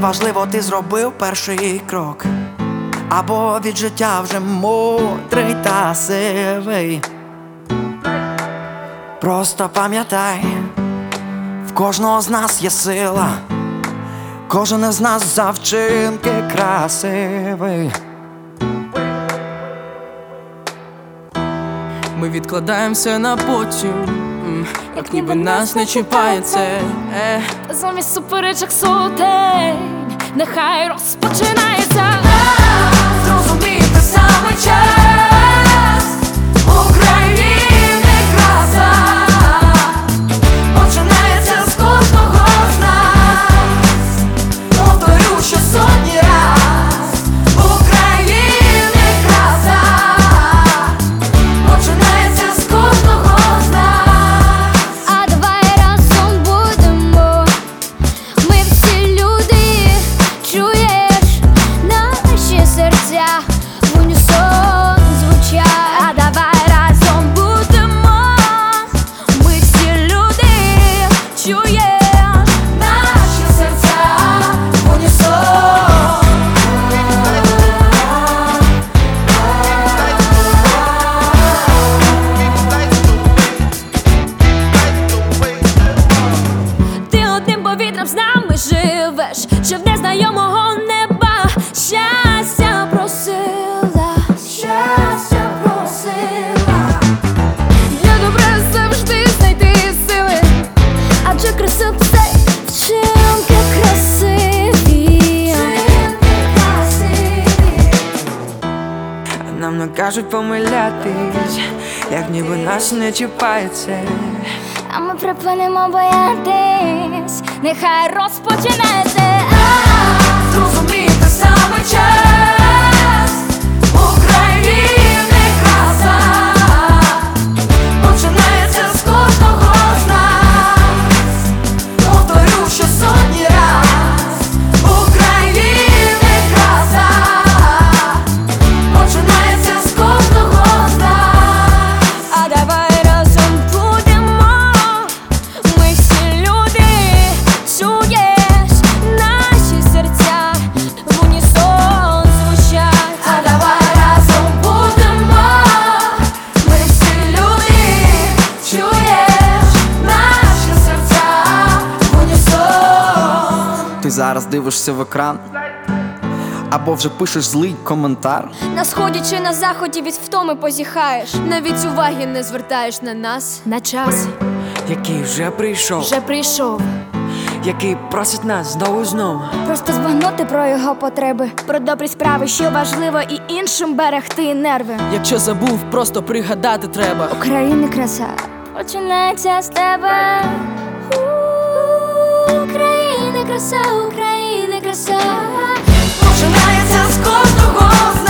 неважливо, ти зробив перший крок, або від життя вже мудрий та сивий. Просто пам'ятай, в кожного з нас є сила, кожен із нас за вчинки красивий. Ми відкладаємося на потім, як ніби нас не чіпає це. Замість суперечок сутень, нехай розпочинається. Зрозуміти саме час, України краса починається з кожного з нас. Повторю ще сотні раз, України краса починається з кожного з нас. А давай разом будемо, ми всі люди, чуєш, наші серця в унісон звучать. А давай разом будемо, ми всі люди, чуєш, Наші серця в унісон. ти одним повітрям з нами живеш, що в незнайомого неба щастя просила, щастя просила. Для добра завжди знайти сили, адже краса це вчинки красиві. Нам не кажуть помилятись, як ніби нас не чіпається. А ми припинимо боятись, нехай розпочнеться. Зрозуміти саме час, України краса починається з кожного з нас. Повторю ще сотні раз, України краса починається з кожного з нас. А давай разом будемо, ми всі люди, чуєш, наші серця в унісон звучать. А давай разом будемо, ми всі люди, чуєш, наші серця в унісон. Ти зараз дивишся в екран, або вже пишеш злий коментар. На сході чи на заході від втоми позіхаєш, навіть уваги не звертаєш на нас, на час, Який вже прийшов, вже прийшов. який просить нас знову і знову. Просто збагнути про його потреби, про добрі справи, що важливо, і іншим берегти нерви. Якщо забув, просто пригадати треба. України краса починається з тебе. України краса, України краса. Починається з кожного з